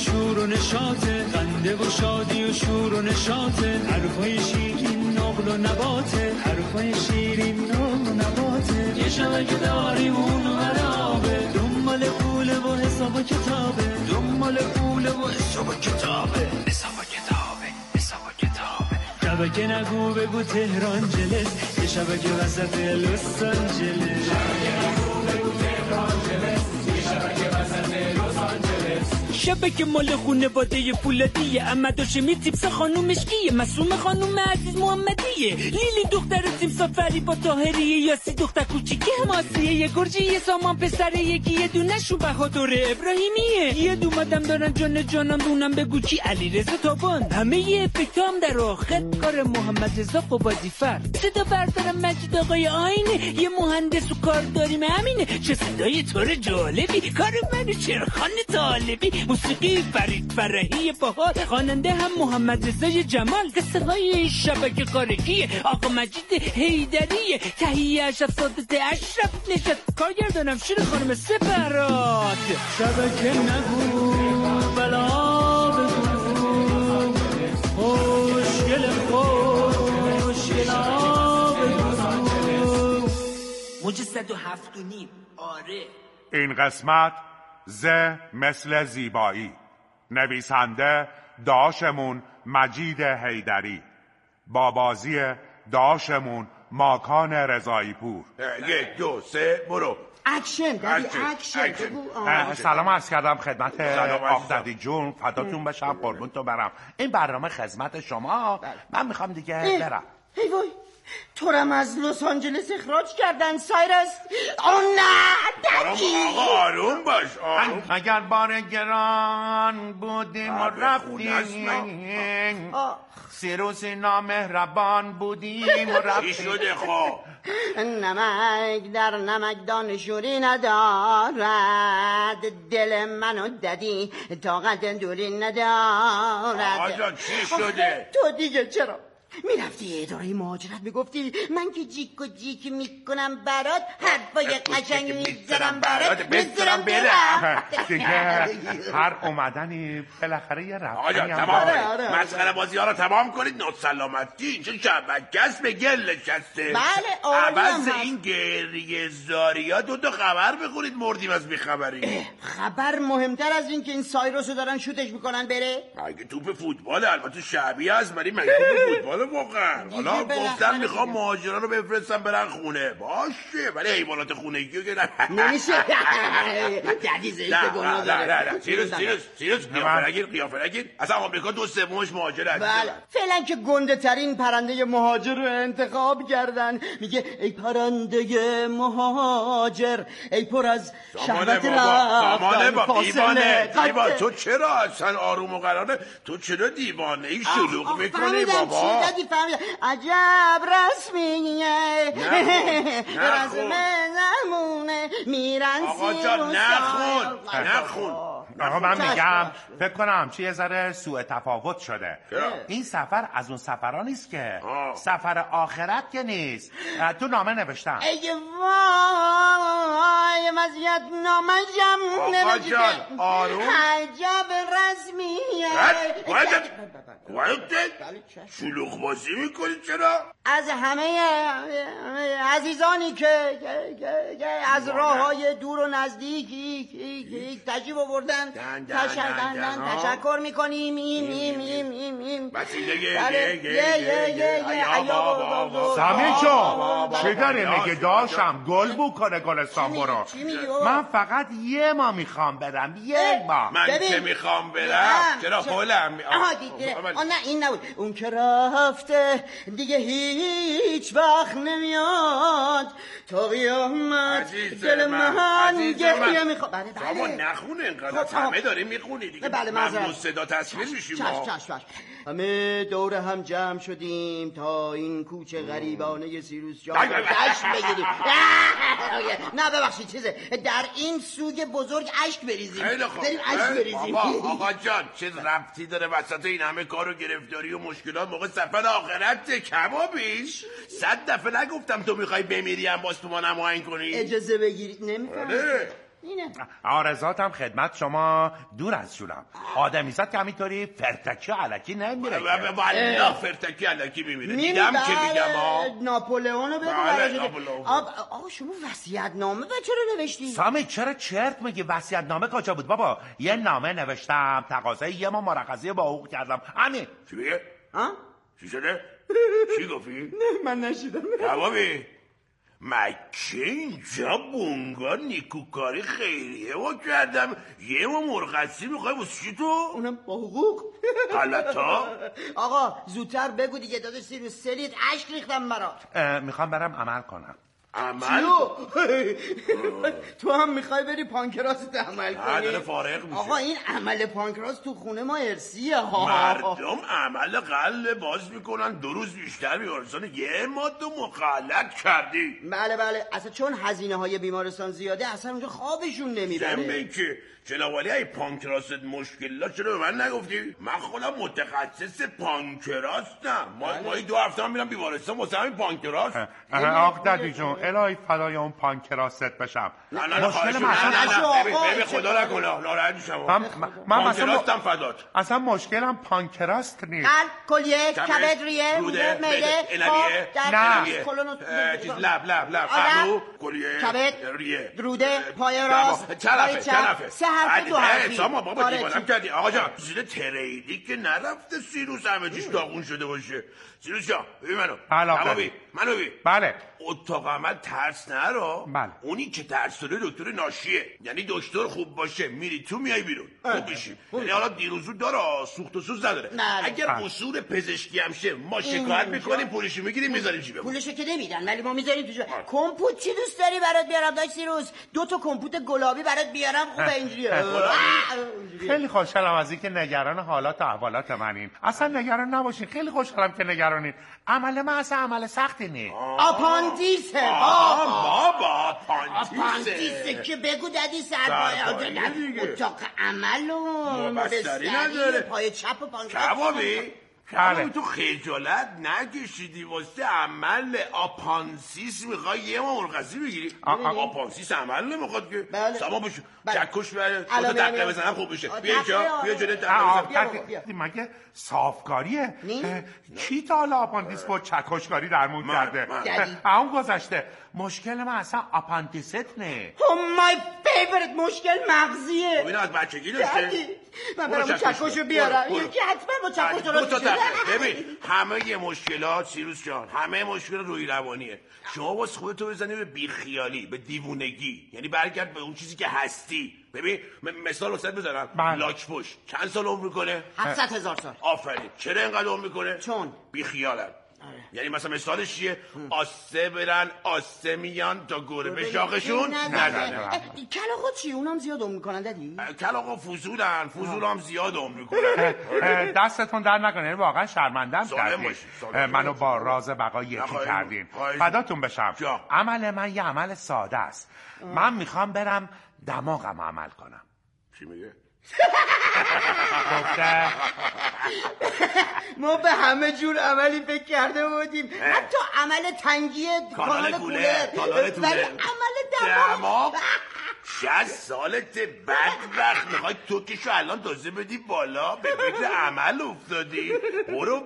شور و نشاطه، خنده و شادی و شور و نشاطه، حرفای شیرین نقل و نباته، حرفای شیرین نقل و نباته. یه شبکه داریم اون ورابه، دنبال پوله و حساب و کتابه، دنبال پوله و حساب و کتابه، حساب و کتابه، حساب و کتابه. شبکه نگو بگو تهران جلس، یه شبکه وسط لس آنجلس. شبکه نگو بگو تهران جلس، یه شبکه وسط لس آنجلس. شبکه مال خونواده فولادیه، احمد هاشمی تیپس خانومش کیه، معصومه خانوم عزیز محمدیه، لیلی دختر تیمسا فریبا طاهریه، یاسی دختر کوچیکه حماسیه، یه گرجی یه سامان پسره، یکی یه دونه شو بهادر ابراهیمیه، یه دومدم دارن جان جانم دونم بگو کی، علیرضا تابان. همه یه افکتام در آخر کار محمد رضا قبادی فر، صدا بردارم مجید آقای آینه، یه مهندس و کار داریم همینه. چه صدای طور جالبی، کار منو چرخان طالبی، موسیقی فرید فرحی باحال، خواننده هم محمد رضای جمال، قصه های شبکه کارگیه آقا مجید حیدریه، تهیه اشرف سادت اشرف نشد، کارگردانم شیر خانم سپرات. شبکه نگو بلا بگو، خوشگل خوشگلا بگو. موج 107.5. آره این قسمت ز مثل زیبایی، نویسنده داشمون مجید حیدری، با بازی داشمون ماکان رضایی پور. 1 2 3 برو. اکشن دادی، اکشن. سلام عرض کردم خدمت آقدادی جون، فداتون بشم، قربون تو برم. این برنامه خدمت شما. من میخوام دیگه برم. ای وای، تو رم از لس آنجلس اخراج کردن سایرس. نه دکی. آقا آروم باش. اگر بار گران بودیم و رفتیم، سیروس نامهربان بودیم و رفتیم. چی شده خب؟ نمک در نمکدان شوری ندارد، دل منو دادی طاقت دوری ندارد. آقا جان چی شده؟ تو دیگه چرا میرفتی اداره مهاجرت میگفتی من که جیک و جیک میکنم برات، حرفای قشنگ میذارم برات، میذارم برم دیگه هر اومدنی بالاخره یه رفتنی. آقا جان تمام، مسخره بازی ها رو تمام کنید. ناسلامتی اینجا شبکه‌ست به گل نشسته. بله عوض این گریه زاری ها 2 تا خبر بخورید مردیم از بیخبری. خبر مهمتر از این که این سایروس رو دارن شوتش میکنن بره. مگه توپ فوتبال، البته شبیه از ولی مگه توپ فوتبال واقعا. حالا گفتن میخوام مهاجرا رو بفرستم برن خونه، باشه ولی حیوانات خونگی رو که نمیشه. دادی زیست گناه داره. نه سیروس قیافه نگیر. اصلا آمریکا 2/3 مهاجر هست. بله فعلا که گنده ترین پرنده مهاجر رو انتخاب کردن. میگه ای پرنده مهاجر، ای پر از شهوت رفتن دیوانه. تو چرا اصلا آروم و قراره؟ تو چرا دیوانه ای شلوغ میکنی بابا؟ عجب رسمیه، رسم نمونه میرن. آقا جان نخون. آقا من میگم فکر کنم چه یه ذره سوء تفاوت شده. این سفر از اون سفرها نیست که، سفر آخرت که نیست. تو نامه نوشتم. ای وای مزیت نامه جم آقا جان آروم. عجب رسمیه. شلوغ بازی میکنی چرا؟ از همه عزیزانی که از راه های دور و نزدیک تشریف آوردن تشکر میکنیم. سامی چون چه داره میگه داشم گل بو کنه گلستان برو. من فقط یه ما میخوام برم، یه ما. من که میخوام برم چرا خولم؟ نه این نبود. اون که رفته دیگه هیچ وقت نمیاد، تا قیامت دل من گریه میخواد. بله نخونه اینقدر، همه داریم میخونی دیگه. من صدا تصویر میشیم. همه دور هم جمع شدیم تا این کوچه غریبانه سیروس جان جشن بگیریم. نه ببخشید چیزه، در این سوگ بزرگ اشک بریزیم. خیلی خوب. بریم اشک بریزیم. آقا جان چه ربطی داره وسط این همه کار و گرفتاری و مشکلات موقع سفر آخرت؟ کبابیش 100 دفعه نگفتم تو میخوای بمیری هم باز تو ما نماین کنی؟ اجازه بگیرید. نمیفهمم. اینه. آرزاتم خدمت شما دور از جونم. آدمیزاد که همینطوری فرتکی و علکی نمیره. والله فرتکی علکی میمیره. دیدم که میگم ناپولئونو بگو براش. آقا شما وصیت‌نامه چرا نوشتی؟ سامی چرا چرت میگی؟ وصیت‌نامه کجا بود بابا؟ یه نامه نوشتم، تقاضای یه ماه مرخصی با حقوق کردم. همین. چی میگه؟ چی شده؟ چی گفتی؟ نه من نشیدم. کبابی مکه اینجا بونگا نیکوکاری خیریه و کردم یه ما مرخصی میخوای واسه چی تو؟ اونم با حقوق. غلطا؟ آقا زودتر بگو دیگه داداش سیروس سریت اشک ریختم برات. میخوام برم عمل کنم. عمل؟ تو هم میخوای بری پانکراست عمل کنی؟ داره فارغ میشه. آقا این عمل پانکراست تو خونه ما ارسیه ها. مردم عمل قلب باز میکنن 2 روز بیشتر بیمارستان. یه ما تو مخلط کردی. بله اصلا چون هزینه های بیمارستان زیاده اصلا اونجا خوابشون نمیبره. جنبه که جنابالی ای پانکراست مشکل چرا به من نگفتی؟ من خودم متخصص پانکراستم. ما 2 هفته هم میرم بیمارستان واسه همین پانکراست. آق دادی جون الهی فدای اون پانکراست بشم. نه مشکل ببین خدا نکنه ناراحت میشم. من پانکراستم فدات. اصلا مشکلم پانکراست نیست. قلب، کلیه، کبد، ریه، روده، معده، انویه، نه چیز لب قلب، کلیه، کبد، ریه، روده، پای راست، چرفه. 3 حرف 2 حرفی. ساما بابا دیوانم کردی. آقا جان زیر تریدی که نرفته سیروس همه چیش داغون شده باشه. سیروس جان ببین منو ببین. بله. اتاق عمل ترس نرو. بله. اونی که ترس داره دکتر ناشیه. یعنی دکتر خوب باشه میری تو میای بیرون خوب بشی. یعنی حالا دیروزو داره سوخت و سوز نداره. اگر قصور پزشکی هم شه ما شکایت میکنیم پولش میگیریم میذاریم جیبمون. پولشو که نمیدن ولی ما میذاریم تو جیب. کمپوت چی دوست داری برات بیارم داش سیروس؟ 2 تا کمپوت گلابی برات بیارم خوبه اینجوریه. خیلی خوشحالم از اینکه نگران حالات و احوالات منین. اصلا نگران نباشین. خیلی خوشحالم که نگرانین. عمل من اصلا عمل سختی نیست. آپاندیسه بابا آپاندیسه که بگو دادی سرپای اتاق عمل و بستری نداره. پای چپ و پانکراست. کبابی تو خجالت نکشیدی واسه عمل آپانسیس میخوای یه ما مرخصی بگیری؟ آپانسیس عمل نمیخواد که. ساما بشو چکش بره 2 تا دقیقه بزنم خوب میشه. بیا جلوی دقیقه مگه صافکاریه؟ کی تا حالا آپاندیس با چکشکاری درمون کرده؟ اون گذشته مشکل من اصلا آپاندیست نه. مای فیورت مشکل مغزیه. ببین از بچگی داشته. من برم اون چکشو بیارم. یکی حتما با چکش درست شده. ببین همه مشکلات سیروس جان همه مشکلات روحی روانیه. شما واسه خودتو بزنی به بیخیالی به دیوونگی. یعنی برگرد به اون چیزی که هستی. ببین مثال واسه بزنم. لاک پشت چند سال عمر میکنه؟ 700,000 سال. آفرین. چرا اینقدر عمر میکنه؟ چون بیخیالن. یعنی مثلا مثالش چیه؟ آسه برن آسه میان تا گربه شاخشون نزنه. کلاغا چی؟ اونم زیاد عمر میکنن دادی؟ کلاغا فضولن فضول هم زیاد عمر میکنن. دستتون در نکنه واقعا شرمندم کردین. منو با راز بقا یکی کردین. فداتون بشم. عمل من یه عمل ساده است. من میخوام برم دماغم عمل کنم. چی میگه؟ ما به همه جور عملی فکر کرده بودیم حتی عمل تنگی کانال کولر ولی عمل دماغ 60 سالت بدبخت میخوای توکشو الان تازه بدی بالا به فکر عمل افتادی. برو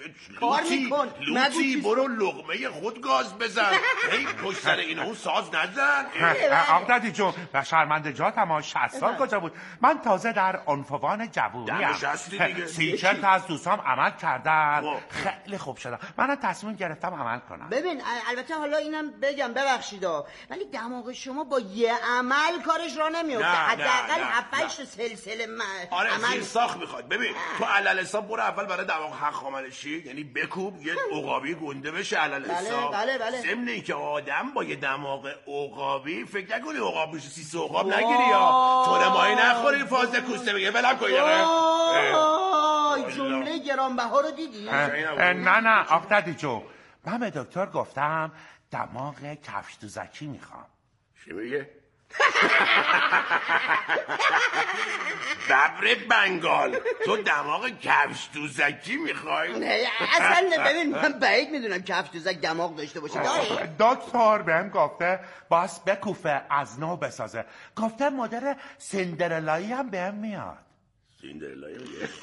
لوتی برو لقمه خود گاز بزن. هی پشت سر این اون ساز نزن. آقدادی جون و شرمنده جاتم ها 60 سال کجا بود؟ من تازه در عنفوان جوونیم. 30-40 تا از دوستام عمل کردن خیلی خوب شدم. من تصمیم گرفتم عمل کنم. ببین البته حالا اینم بگم ببخشیدا ولی دماغ شما با یه عمل کارش را نمیفته. حداقل 7-8 سلسله عمل ساخت میخواد. ببین تو علل حساب برو اول برای دماغ حق عملشی یعنی بکوب یه عقابی گنده بشه علل حساب. بله. ضمن اینکه آدم با یه دماغ عقابی فکر نکنی عقاب بشه 3 عقاب نگیری یا تو ماهی نخوری فاز کوسته بگه بلم کنی. جمله گرانبها رو دیدی؟ نه آقدادی جون من به دکتر گفتم دماغ کفش دوزکی میخوام. چی میگه؟ ببر بنگال، تو دماغ کفش دوزکی میخوای؟ اصلا ببین من بعید میدونم کفش دوزک دماغ داشته باشه. دکتر بهم گفته باس بکوفه از نو بسازه، گفته مدر سیندرلایی هم بهم میاد. سیندرلایی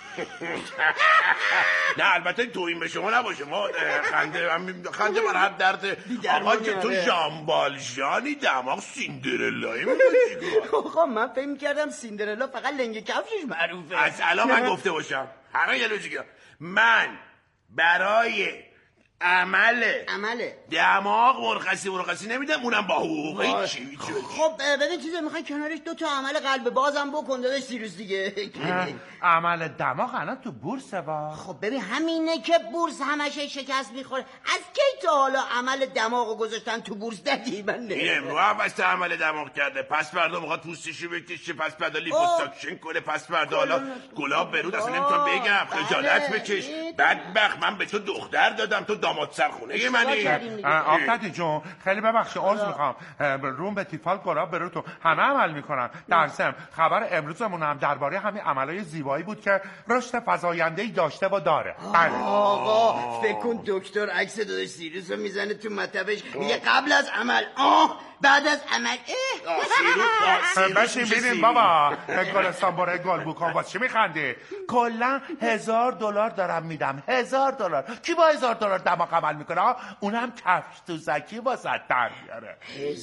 نه البته تویین به شما نباشه، ما خنده بر حد درد. آقا که تو ژامبالژانی دماغ سیندرلایی میگوشی. آقا من فکر میکردم سیندرلا فقط لنگ کفشش معروفه. از الان من گفته باشم همه یه لوجیکه، من برای عمل دماغ مرخصی نمیدم، اونم با حقوقی چی. خب ببین چیزه میخوای کنارش 2 عمل قلب بازم بکن داداش سیروس دیگه. عمل دماغ الان تو بورسه وا. خب ببین همینه که بورس همش شکست میخوره. از کی تا حالا عمل دماغو گذاشتن تو بورس دادی؟ من این امرو هم از عمل دماغ کرده، پس فردا میخواد پوستشو بکشه، پس فردا لیپوساکشن کنه، پس فردا حالا گلاب برود. اصلا نمیتونم بگم، خجالت بکش. بدبخت من به تو دختر دادم، تو داماد سرخونه منی. آفتادی جون خیلی ببخشید عرض میخوام، روم به تیفال گلاب برو تو همه عمل میکنن. در ضمن خبر امروزمون هم درباره همین عملای زیبایی بود که رشد فزاینده‌ای داشته و داره. آقا فکر کن دکتر عکس داداش سیروس رو میزنه تو مطبش، میگه قبل از عمل بعد از عمل بشین ببین بابا گلستان برای گل بکن. واسه چی میخندی؟ کلا $1000 دارم میدم. $1000 کی با $1000 دماغ عمل میکنه؟ اونم کفش تو زکی واسه در میاره.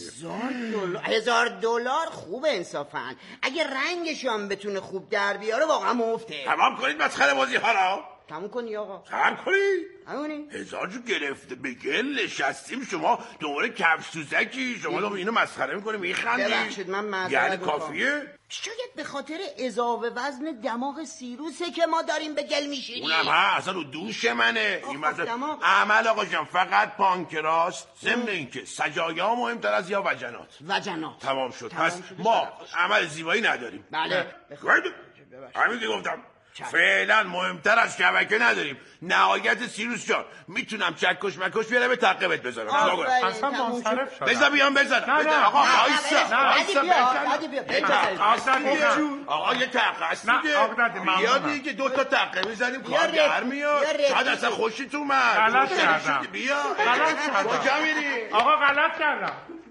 $1000 خوبه انصافا. اگه رنگش هم بتونه خوب در بیاره واقعا مفته. تمام کنید مسخره بازی ها را. تموم کنی آقا. تمام کنید. همونی 1000 جو گرفته به گل نشستیم، شما دوباره کفش سوزکی، شما دو اینو مسخره میکنی میخندی. ببخشید من معذرت یعنی کافیه؟ شاید به خاطر اضافه وزن دماغ سیروسه که ما داریم به گل میشینیم. اونم اصلا رو دوش منه این مثلا عمل آقا جان فقط پانکراست، ضمن اینکه سجایا مهمتر از یا وجنات. تمام شد. پس ما عمل زیبایی نداریم. بله همین که گفتم فعلا مهمتر از شبکه نداریم. نهایت سیروس جان میتونم چکش مکش بیاره به تعقیبت بذارم. اصلا منصرف شدم. بذار بیام بزنم. آقا آقا یه تقه است دیگه. بیا دیگه 2 تا تقه میزنیم کارگر میاد. شاید اصلا خوشیت اومد. غلط کردم. بیا کجا میری؟ آقا غلط کردم.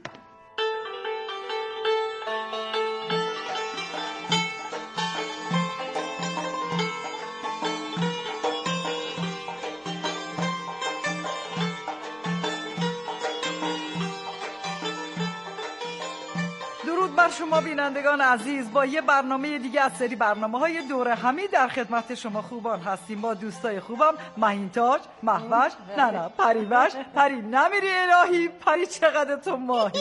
بر شما بینندگان عزیز، با یه برنامه دیگه از سری برنامه‌های دوره همی در خدمت شما خوبان هستیم. با دوستای خوبم مهینتاج، مهوش، نه پریوش، پری نمیری الهی، پری چقدر تو ماهی.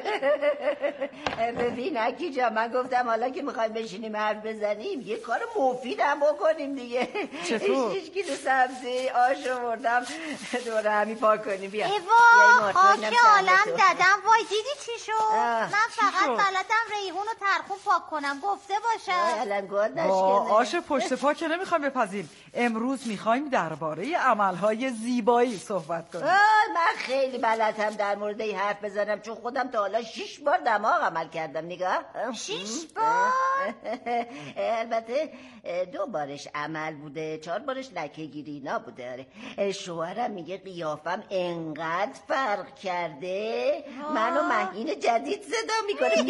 ببین اکی جا من گفتم حالا که میخوایم بشینیم حرف بزنیم یه کار مفید هم بکنیم دیگه. چطور؟ 6 کیلو سبزی آش آوردم دوره همی پاک کنیم. بیا ایوا خاک عالم دادم. وای دیدی چی شد؟ من فقط بلدم ریحون و ترخون پاک کنم، گفته باشم. آش پشت پا که نمیخوایم بپزیم. امروز میخوایم درباره عملهای زیبایی صحبت کنیم. من خیلی بلدم در مورد این حرف بزنم، چون خودم تا حالا 6 بار دماغ عمل کردم. نگاه 6 بار؟ البته 2 بارش عمل بوده، 4 بارش لکه گیری اینا بوده. شوهرم میگه قیافم انقدر فرق کرده منو مهین جدید صدا میکنه.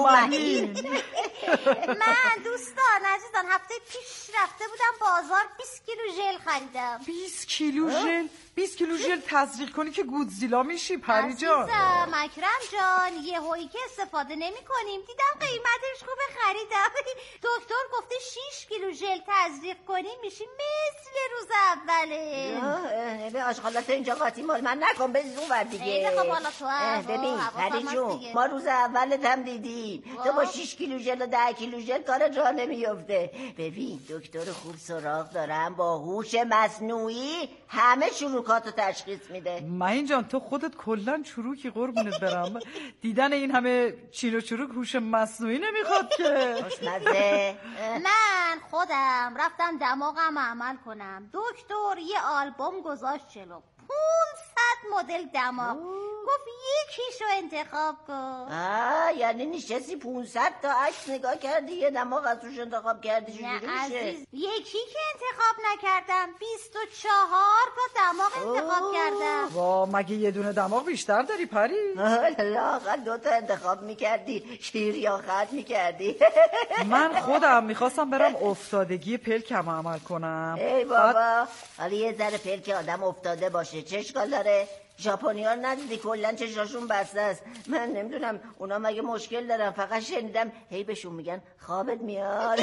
من دوستان عزیزان هفته پیش رفته بودم بازار 20 کیلو ژل خریدم. 20 کیلو ژل؟ 20 کیلو ژل تزریق کنی که گودزیلا میشی پری جان. عزیزم اکرم جان یه هایی که استفاده نمی کنیم دیدم قیمتش خوبه خریدم. دکتر گفته 6 کیلو ژل تزریق کنیم میشی مثل روز اوله. به آشغالات اینجا قاطی مال من نکن، بزن اون ور دیگه. خیلی خب حالا تو ببین پری جون ما روز اولت هم دیدیم تو با 6 کیلو ژل و 10 کیلو ژل کار جا نمیفته. ببین دکتر خوب سراغ دارم با هوش مصنوعی همه چروکاتو تشخیص میده. مهین جان تو خودت کلا چروکی قربونت برم. دیدن این همه چین و چروک هوش مصنوعی نمیخواد که. خوشمزه. من خودم رفتم دماغم عمل کنم. دکتر یه آلبوم گذاشت جلو 500 مدل دماغ. گفت یکیشو انتخاب کن. یعنی نشستی 500 تا عکس نگاه کردی یه دماغ از روش انتخاب کردی؟ چجوری میشه؟ نه عزیز، یکی که انتخاب نکردم 24 تا دماغ انتخاب کردم. وا مگه یه دونه دماغ بیشتر داری پری؟ لااقل 2 تا انتخاب میکردی، شیر یا خط میکردی. من خودم میخواستم برم افتادگی پلکم عمل کنم. ای بابا حالا یه ذره پلک آدم افتاده باشه چه اشکال داره؟ ژاپنی‌ها ندیدی کلا چشاشون بسته است. من نمیدونم اونا مگه مشکل دارن، فقط شنیدم هی بهشون میگن خوابت میاد.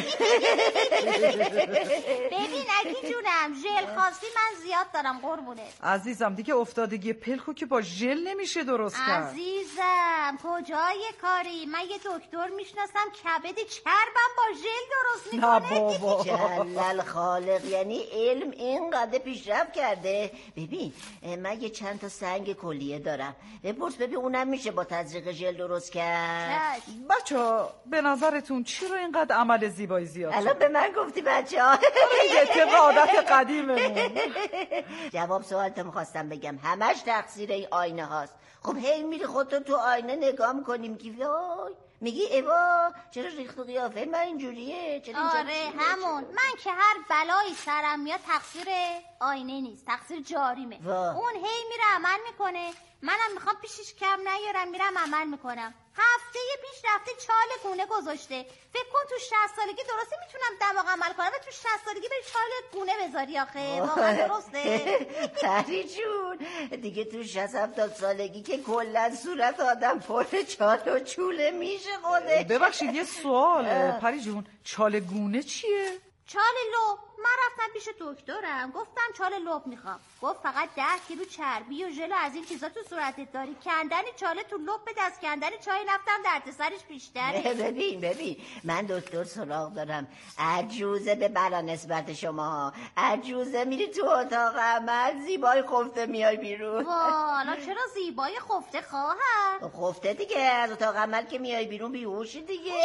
ببین اگه جونم ژل خاصی من زیاد دارم قربونت. عزیزم دیگه افتادگی پلکو که با ژل نمیشه درست کرد. عزیزم کجای کاری؟ من یه دکتر میشناسم کبد چربم با ژل درست میکنه. نه بابا جلال خالق، یعنی علم اینقدر پیشرفت کرده. ببین من یه چند تا سنگ کلیه دارم، بپرس ببین اونم میشه با تزریق ژل درست کرد. بچه‌ها به نظرتون چرا اینقدر عمل زیبایی زیاد؟ الان به من گفتی بچه‌ها؟ طبق عادت قدیممون. جواب سوالتو میخواستم بگم، همش تقصیر این آینه هاست. خب هی میری خودتو تو آینه نگاه میکنیم که وای میگی ایوا چرا ریخت و قیافه من اینجوریه؟ آره همون. من که هر بلایی سرم میاد تقصیر آینه نیست، تقصیر جاریمه. اون هی میره عمل میکنه، منم میخوام پیشش کم نیارم، میرم عمل میکنم. هفته پیش رفته چال گونه گذاشته. فکر کن تو 60 سالگی درسته میتونم دماغ عمل کنم و تو 60 سالگی بری چال گونه بذاری؟ آخه واقعا درسته؟ پری جون دیگه تو 60-70 سالگی که کلا صورت آدم پر چال و چوله میشه خودش. ببخشید یه سوال پری جون، چال گونه چیه؟ چال لب. من رفتم پیش دکترم گفتم چال لب میخوام. گفت فقط 10 کیلو چربی و ژل از این چیزا تو صورتت داری، کندن چاله تو لب به دست کندن چای نفتم دردسرش بیشتره. ببین من دکتر سراغ دارم، عجوزه به بلا نسبت شما. عجوزه میری تو اتاق عمل زیبای خفته میای بیرون. حالا چرا زیبای خفته خواهر؟ خفته دیگه، از اتاق عمل که میای بیرون بیهوشی دیگه.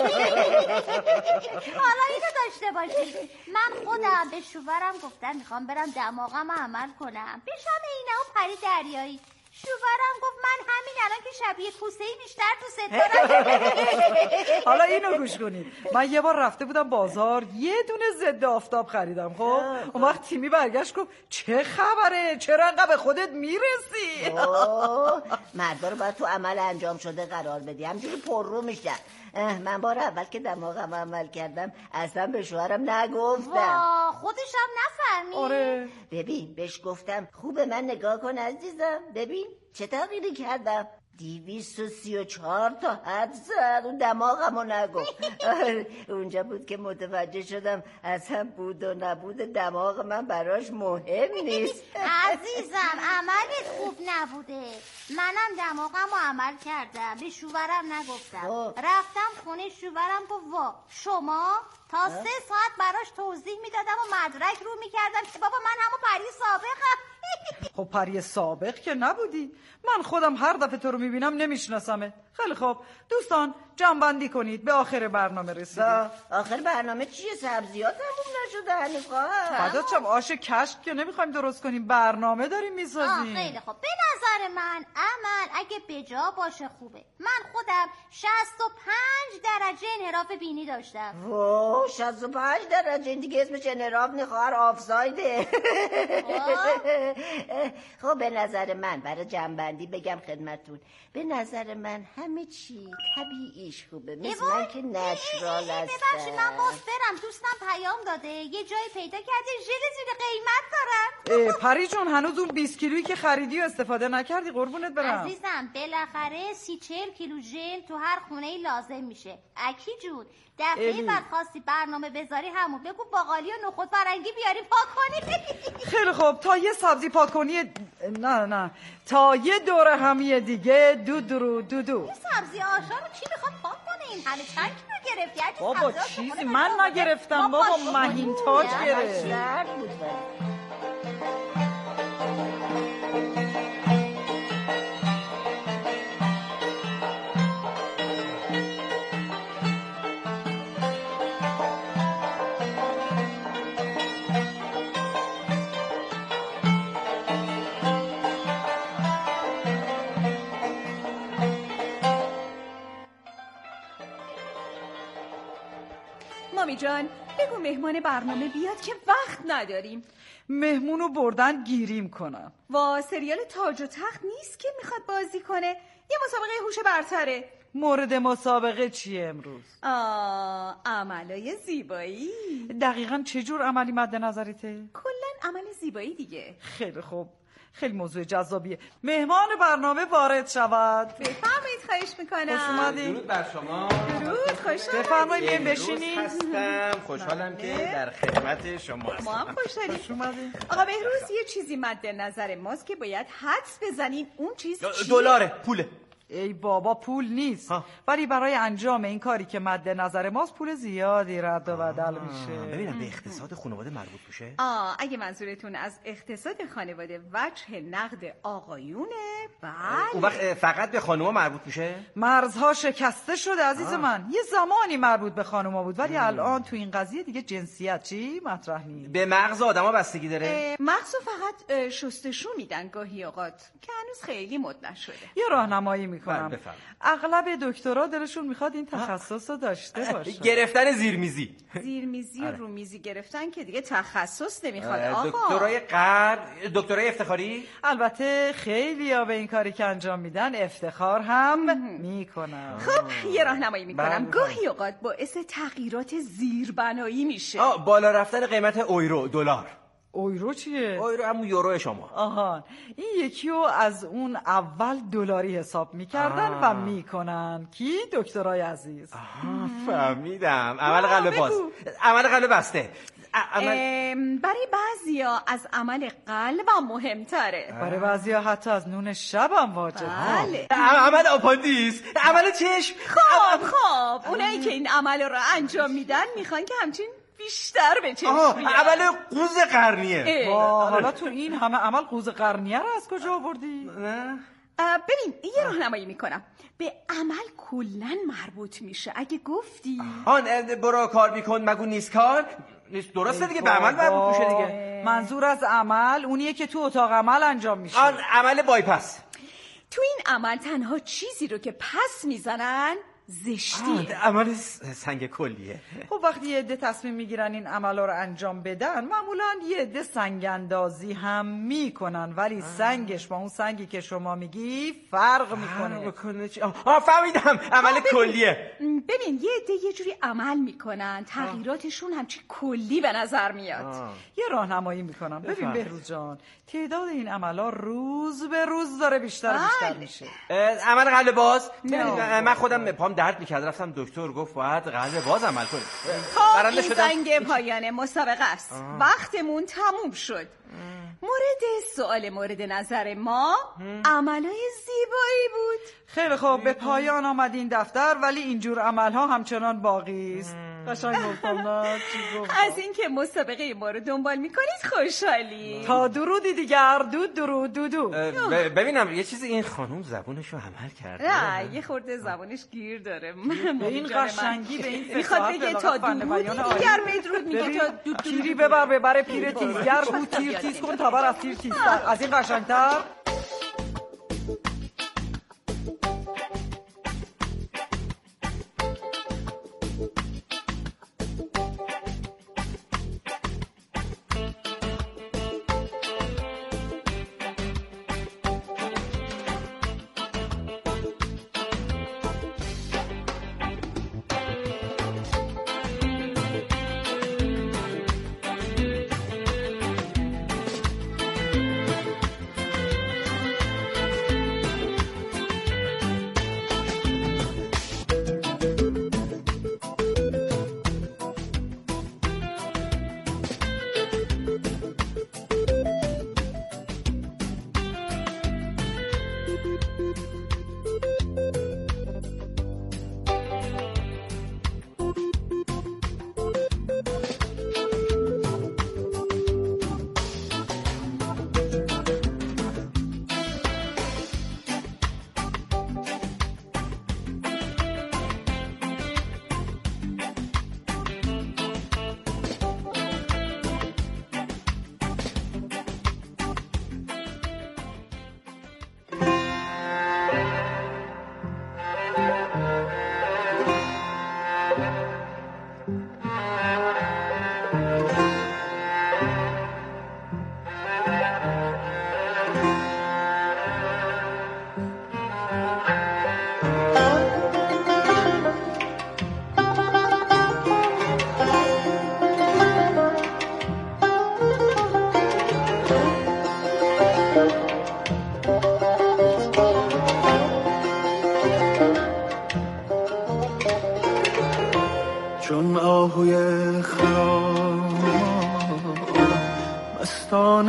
حالا اینو داشته باشی، من خودم به شوهرم گفتم میخوام برم دماغم عمل کنم بشم اینه و پری دریایی. شوهرم گفت من همین الان که شبیه کوسه‌ای بیشتر تو ستارم. حالا اینو گوش کنید، من یه بار رفته بودم بازار یه دونه ضد آفتاب خریدم. خب اون وقت تیمی برگشت گفت چه خبره، چرا انقدر به خودت میرسی؟ مردا رو باید تو عمل انجام شده قرار بدی، همجوری پر رو میشن. من بار اول که دماغم عمل کردم اصلا به شوهرم نگفتم. خودش هم نفهمید. آره ببین بهش گفتم خوبه من نگاه کن عزیزم، ببین چه تغییری کردم. 234 تا حد زد و دماغمو نگفت. اونجا بود که متوجه شدم اصلا بود و نبود دماغ من براش مهم نیست. عزیزم عملت خوب نبوده. منم دماغمو عمل کردم، به شوهرم نگفتم. رفتم خونه شوهرم گفت وا شما تا 3 ساعت براش توضیح میدادم و مدرک رو میکردم که بابا من همون پری سابقم. خب پری سابق که نبودی، من خودم هر دفعه تو رو میبینم نمیشناسمه. خیلی خب دوستان جمع‌بندی کنید، به آخر برنامه رسیدیم. آخر برنامه چیه؟ سبزیات تموم نشده هنوز خواهر. فداچم آش کشک که نمیخوایم درست کنیم، برنامه داریم میسازیم. خیلی خب به نظر من عمل اگه بجا باشه خوبه. من خودم 65 درجه انحراف بینی داشتم. 65 درجه دیگه اسمش انحراف نیست خواهر، آفسایده. خب به نظر من برای جنبندی بگم خدمتون، به نظر من همه چی طبیعیش خوبه، مثل من که نچرال هستم. ببخشید من باز برم، دوستم پیام داده یه جایی پیدا کرده ژل زیر قیمت دارم. پری جون هنوز اون 20 کیلویی که خریدی و استفاده نکردی قربونت برم. عزیزم بالاخره 30-40 کیلو ژل تو هر خونه لازم میشه. اکی جون دفعه بعد خواستی برنامه بذاری همون بگو باقالی و نخود فرنگی بیاری پاک کنی. خیلی خوب تا یه سبزی پاک کنی نه تا یه دوره همی دیگه دودو این سبزی آشا رو کی میخواد پاک کنه؟ این همه چند کیلو گرفتی؟ بابا چیزی من نگرفتم بابا، مهین تاج گرفت. مامی جان بگو مهمان برنامه بیاد که وقت نداریم. مهمونو بردن گیریم کنم. سریال تاج و تخت نیست که میخواد بازی کنه، یه مسابقه هوش برتره. مورد مسابقه چیه امروز؟ عملای زیبایی. دقیقاً چه جور عملی مد نظرته؟ کلاً عمل زیبایی دیگه. خیلی خوب، خیلی موضوع جذابیه. مهمان برنامه وارد شود. بفرمایید، خواهش میکنم. خوش اومدید. درود بر شما. درود، خوش اومدید. بفرمایید بیاین بشینید. هستم، خوشحالم که در خدمت شما هستم. ما هم خوشحالیم. خوش اومدید. آقا بهروز یه چیزی مد نظر ماست که باید حدس بزنین اون چیز چیه؟ دلاره، پوله. ای بابا پول نیست، ولی برای انجام این کاری که مد نظر ماست پول زیادی رد و بدل میشه. ببینم به اقتصاد خانواده مربوط میشه؟ اگه منظورتون از اقتصاد خانواده وجه نقد آقایونه، بله. اون وقت فقط به خانوما مربوط میشه؟ مرزها شکسته شده عزیز من. یه زمانی مربوط به خانوما بود ولی الان تو این قضیه دیگه جنسیت چی مطرح نیست. به مغز آدما بستگی داره؟ مغزو فقط شستشو میدن گاهی اوقات که هنوز خیلی مد نشده. یه راهنمایی میکنم. اغلب دکترا دلشون میخواد این تخصص رو داشته باشه. گرفتن زیرمیزی و رومیزی گرفتن که دیگه تخصص نمیخواد آقا. دکترای قلب، دکترای افتخاری؟ البته خیلی‌ها به این کاری که انجام میدن افتخار هم میکنن. خب یه راهنمایی میکنم. گاهی اوقات باعث تغییرات زیربنایی میشه. بالا رفتن قیمت یورو، دلار. یورو چیه؟ یورو همون یورو شما. آهان، این یکی رو از اون اول دلاری حساب میکردن و میکنن. کی؟ دکترای عزیز. فهمیدم. عمل قلب باز، عمل قلب بسته. برای بعضیا از عمل قلب هم مهمتره. برای بعضیا حتی از نون شب هم واجبه. بله. عمل آپاندیس، عمل چشم. خب اونایی که این عمل رو انجام میدن میخوان که همچین بیشتر به چشم بیاد. عمل قوز قرنیه. حالا تو این همه عمل قوز قرنیه رو از کجا آوردی؟ نه ببین یه راهنمایی میکنم. به عمل کلن مربوط میشه. اگه گفتی برو کار بیکن مگو نیست کار نیست، درسته دیگه، به عمل مربوط میشه دیگه. منظور از عمل اونیه که تو اتاق عمل انجام میشه. عمل بایپس. تو این عمل تنها چیزی رو که پس میزنن زشتیه. عمل سنگ کلیه. خب وقتی یه عده تصمیم میگیرن این عملا رو انجام بدن معمولا یه عده سنگ اندازی هم میکنن، ولی سنگش با اون سنگی که شما میگی فرق میکنه. فهمیدم، عمل کلیه. ببین یه عده یه جوری عمل میکنن تغییراتشون همچین کلی به نظر میاد. یه راهنمایی میکنم. ببین بهروز جان، تعداد این عملا روز به روز داره بیشتر میشه. عمل قلب باز. من خودم پام درد میکرد، رفتم دکتر گفت باید قلب باز عمل کنید. این زنگ پایان مسابقه است. وقتمون تموم شد. سوال مورد نظر ما عملای زیبایی بود. خیلی خوب، به پایان آمد این دفتر، ولی اینجور عملها همچنان باقی است. قشنگ گفتم نه؟ از اینکه مسابقه ما رو دنبال میکنید خوشحالی. تا درودی دیگر. درود دودو. ببینم یه چیزی، این خانوم زبونشو عمل کرده. نه یه خورده زبونش گیر داره. به این قشنگی، به این میخواد بگه تا درودی دیگر بدرود میگه تا تیری ببر پیر تیزگر بود، تیر تیز کن تا بر از تیر تیزتر. از این قشنگتر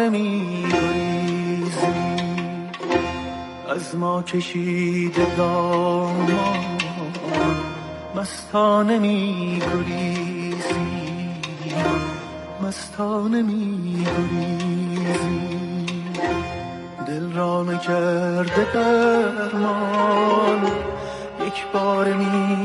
می گریزی، از ما کشیده دامان مستانه می گریزی، مستانه می گریزی. دل را نکرده درمان، یک بار می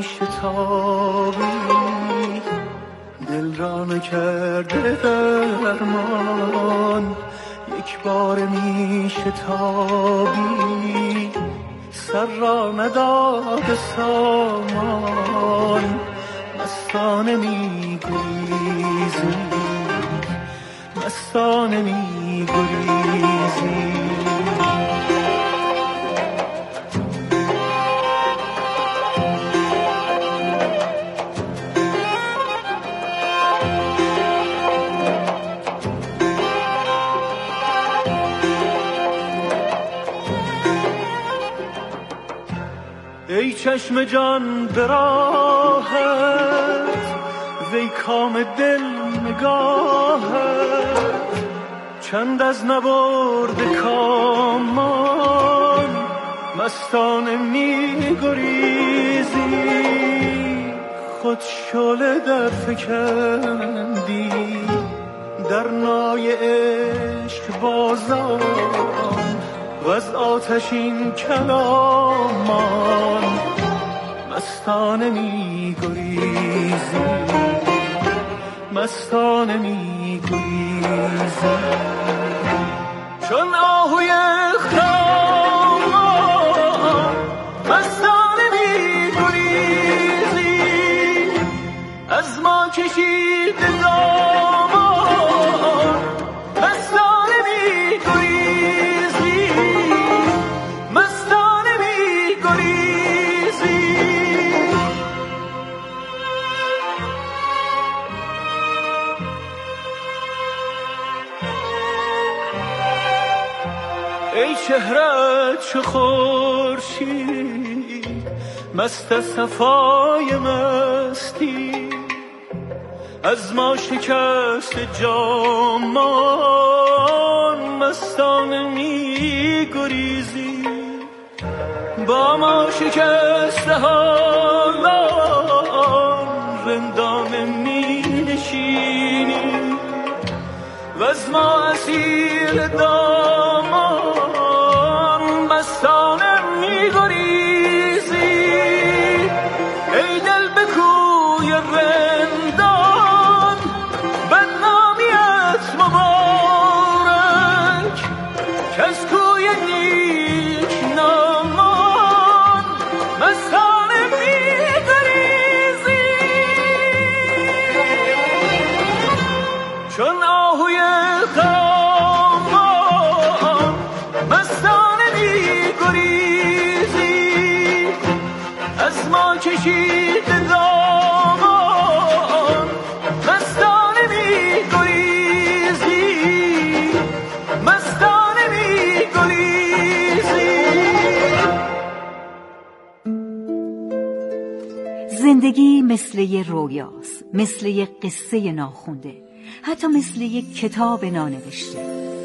شتابی، دل را نکرده درمان، یک بار می شتابی، سر را نداده سامان مستانه می گریزی، مستانه می گریزی. ای چشم جان به راحت، وی کام دل نگاهت، چند از نبرد کامان مستانه می گریزی. خود شعله در فکندی در نای عشق بازان، و از آتشین کلامان مستانه می گریزی، مستانه می گریزی. چون آهوی خرامان مستانه می گریزی، از ما کشید دامان مستانه می گریزی، مستانه می گریزی. ای چهرت چو خورشید مست صفای مستی، از ما شکست جامان مستانه می گریزی. با ما شکست حالان رندانه می نشینی، و از ما اسیر دامان مستانه می گریزی. ای دل به کوی رندان بدنامیت مبارک، که از کوی نیک نامان مستانه می گریزی. چون آهوی خرامان مستانه می گریزی، از ما کشید دامان مستانه می گریزی، مستانه می گریزی. زندگی مثل یه رویاست، مثل یه قصه ناخونده، حتی مثل یه کتاب نانوشته.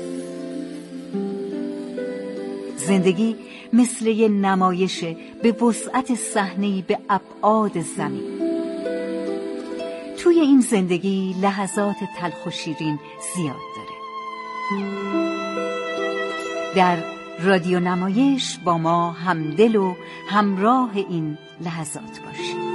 زندگی مثل یه نمایش به وسعت صحنه‌ای به ابعاد زمین. توی این زندگی لحظات تلخ و شیرین زیاد داره. در رادیو نمایش با ما همدل و همراه این لحظات باشید.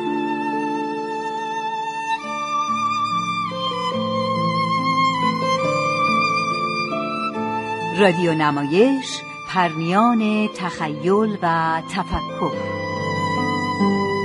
رادیو نمایش، پرمیان تخیل و تفکر.